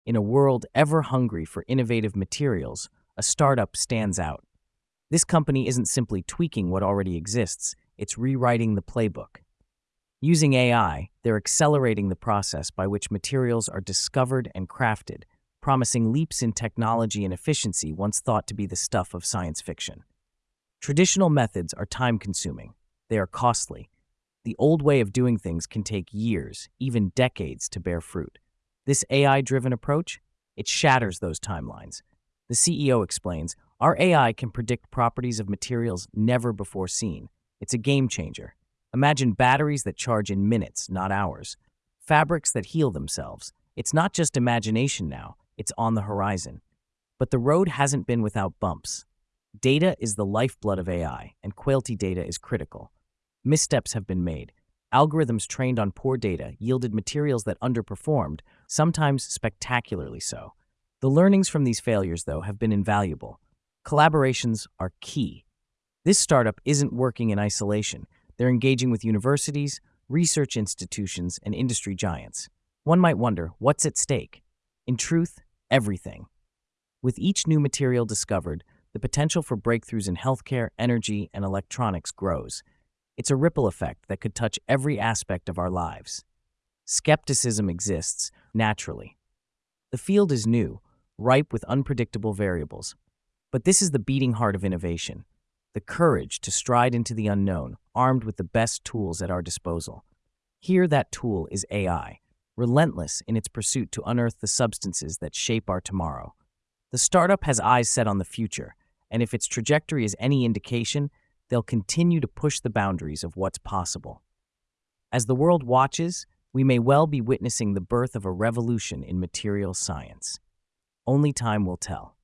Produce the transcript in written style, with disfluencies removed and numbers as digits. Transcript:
In a world ever hungry for innovative materials, a startup stands out. This company isn't simply tweaking what already exists, it's rewriting the playbook. Using AI, they're accelerating the process by which materials are discovered and crafted, promising leaps in technology and efficiency once thought to be the stuff of science fiction. Traditional methods are time-consuming. They are costly. The old way of doing things can take years, even decades, to bear fruit. This AI-driven approach, it shatters those timelines. The CEO explains, our AI can predict properties of materials never before seen. It's a game changer. Imagine batteries that charge in minutes, not hours. Fabrics that heal themselves. It's not just imagination now, it's on the horizon. But the road hasn't been without bumps. Data is the lifeblood of AI, and quality data is critical. Missteps have been made. Algorithms trained on poor data yielded materials that underperformed, sometimes spectacularly so. The learnings from these failures, though, have been invaluable. Collaborations are key. This startup isn't working in isolation. They're engaging with universities, research institutions, and industry giants. One might wonder, what's at stake? In truth, everything. With each new material discovered, the potential for breakthroughs in healthcare, energy, and electronics grows. It's a ripple effect that could touch every aspect of our lives. Skepticism exists, naturally. The field is new, ripe with unpredictable variables. But this is the beating heart of innovation, the courage to stride into the unknown, armed with the best tools at our disposal. Here, that tool is AI, relentless in its pursuit to unearth the substances that shape our tomorrow. The startup has eyes set on the future, and if its trajectory is any indication, they'll continue to push the boundaries of what's possible. As the world watches, we may well be witnessing the birth of a revolution in materials science. Only time will tell.